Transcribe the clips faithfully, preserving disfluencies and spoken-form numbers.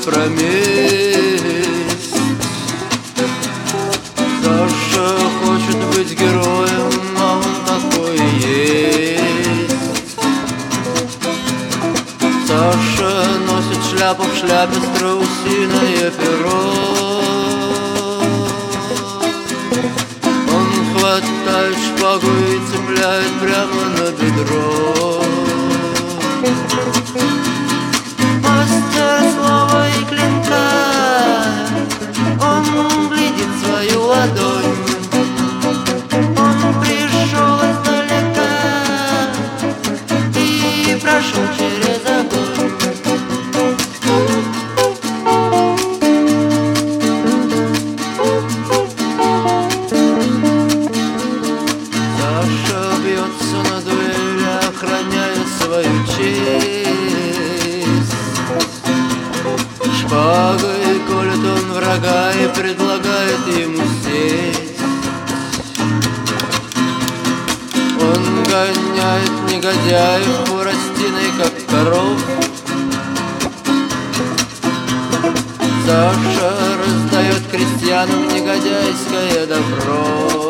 компромисс. Саша хочет быть героем, а он такой и есть. Саша носит шляпу в шляпе, страусиное перо. Он хватает шпагу и цепляет прямо на бедро. Мастер слова и клинка, он глядит свою ладонь. Он пришел издалека и прошел через огонь. Саша бьется на дуэли, охраняя свою честь. Шпагой колет он врага и предлагает ему сесть. Он гоняет негодяев хворостиной, как коров. Саша раздает крестьянам негодяйское добро.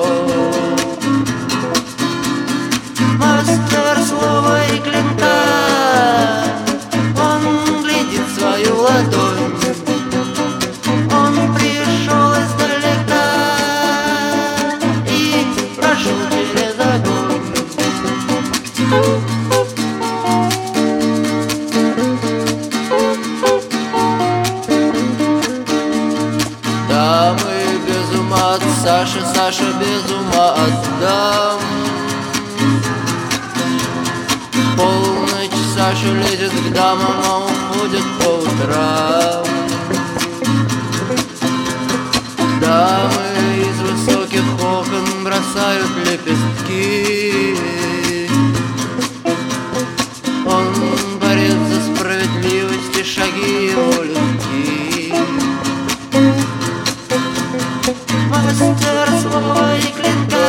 Мастер слова и клинка, он глядит свою ладонь. Он пришел издалека и прошел через огонь. Дамы без ума от Саши, Саша без ума от дам. Полночь Саша лезет к дамам, а уходит по утрам. Дамы из высоких окон бросают лепестки. Он борец за справедливость, и шаги его легки. Мастер слова и клинка,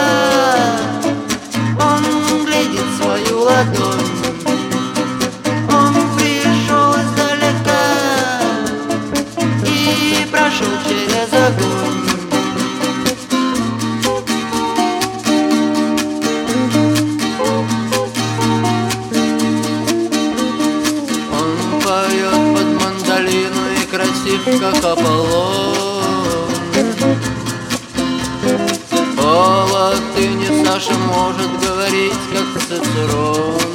он глядит свою ладонь. Он пришел издалека и прошел через огонь. Он поет под мандолину и красив, как Аполлон. По латыни Саша может говорить, как Цицерон.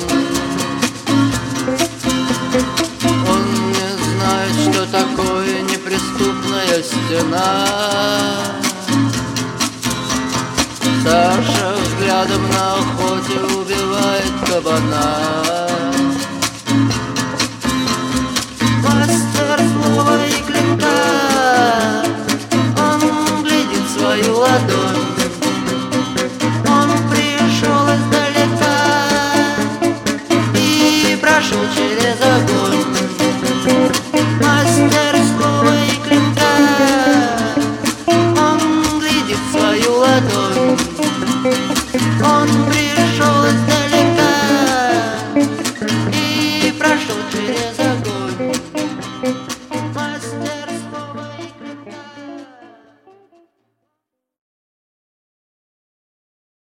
Он не знает, что такое неприступная стена. Саша взглядом на охоте убивает кабана.